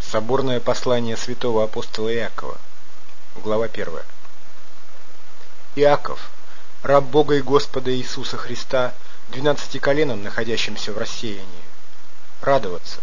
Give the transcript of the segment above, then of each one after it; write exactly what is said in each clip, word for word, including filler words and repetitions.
Соборное послание святого апостола Иакова, глава первая. Иаков, раб Бога и Господа Иисуса Христа, двенадцати коленам, находящимся в рассеянии, радоваться.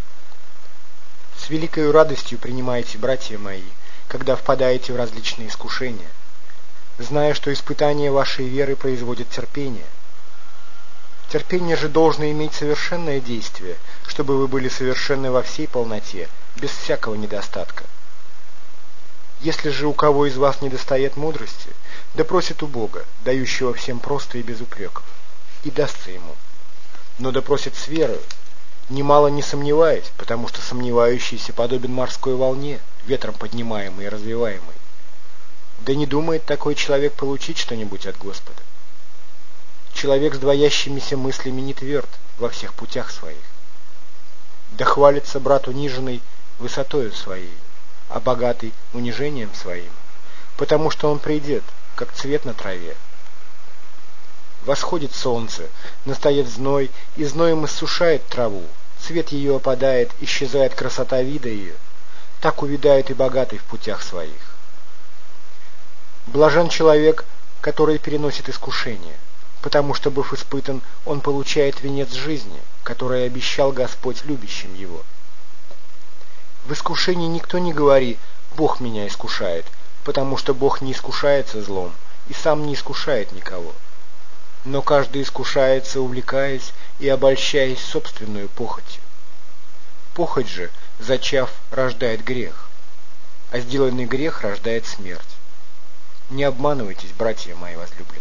С великою радостью принимайте, братья мои, когда впадаете в различные искушения, зная, что испытание вашей веры производит терпение. Терпение же должно иметь совершенное действие, чтобы вы были совершенны во всей полноте, без всякого недостатка. Если же у кого из вас недостает мудрости, да просит у Бога, дающего всем просто и без упреков, и дастся ему. Но да просит с верою, немало не сомневаясь, потому что сомневающийся подобен морской волне, ветром поднимаемой и развиваемой. Да не думает такой человек получить что-нибудь от Господа. Человек с двоящимися мыслями не тверд во всех путях своих. Да хвалится брат униженный высотою своей, а богатый унижением своим, потому что он придет, как цвет на траве. Восходит солнце, настает зной, и зноем иссушает траву, цвет ее опадает, исчезает красота вида ее, так увядает и богатый в путях своих. Блажен человек, который переносит искушение, потому что, быв испытан, он получает венец жизни, который обещал Господь любящим его. В искушении никто не говори: «Бог меня искушает», потому что Бог не искушается злом и сам не искушает никого. Но каждый искушается, увлекаясь и обольщаясь собственную похотью. Похоть же, зачав, рождает грех, а сделанный грех рождает смерть. Не обманывайтесь, братья мои возлюбленные.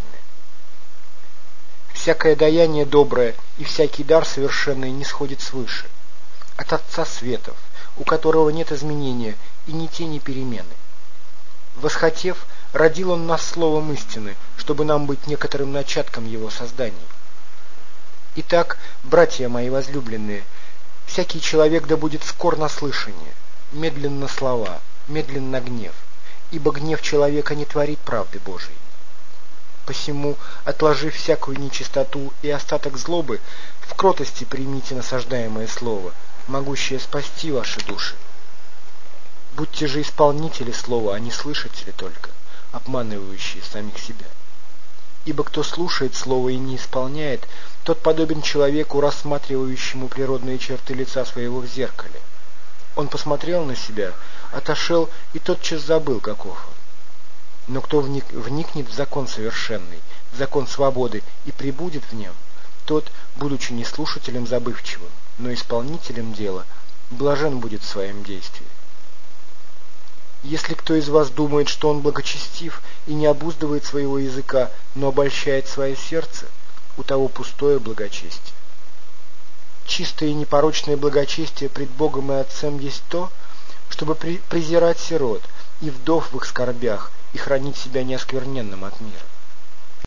Всякое даяние доброе и всякий дар совершенный не сходит свыше, от Отца светов, у которого нет изменения и ни тени перемены. Восхотев, родил Он нас словом истины, чтобы нам быть некоторым начатком Его создания. Итак, братья мои возлюбленные, всякий человек да будет скор на слышание, медленно слова, медленно гнев, ибо гнев человека не творит правды Божией. Посему, отложив всякую нечистоту и остаток злобы, в кротости примите насаждаемое слово, могущее спасти ваши души. Будьте же исполнители слова, а не слышатели только, обманывающие самих себя. Ибо кто слушает слово и не исполняет, тот подобен человеку, рассматривающему природные черты лица своего в зеркале. Он посмотрел на себя, отошел и тотчас забыл, каков он. Но кто вник, вникнет в закон совершенный, в закон свободы, и пребудет в нем, тот, будучи не слушателем забывчивым, но исполнителем дела, блажен будет в своем действии. Если кто из вас думает, что он благочестив и не обуздывает своего языка, но обольщает свое сердце, у того пустое благочестие. Чистое и непорочное благочестие пред Богом и Отцем есть то, чтобы презирать сирот и вдов в их скорбях и хранить себя неоскверненным от мира.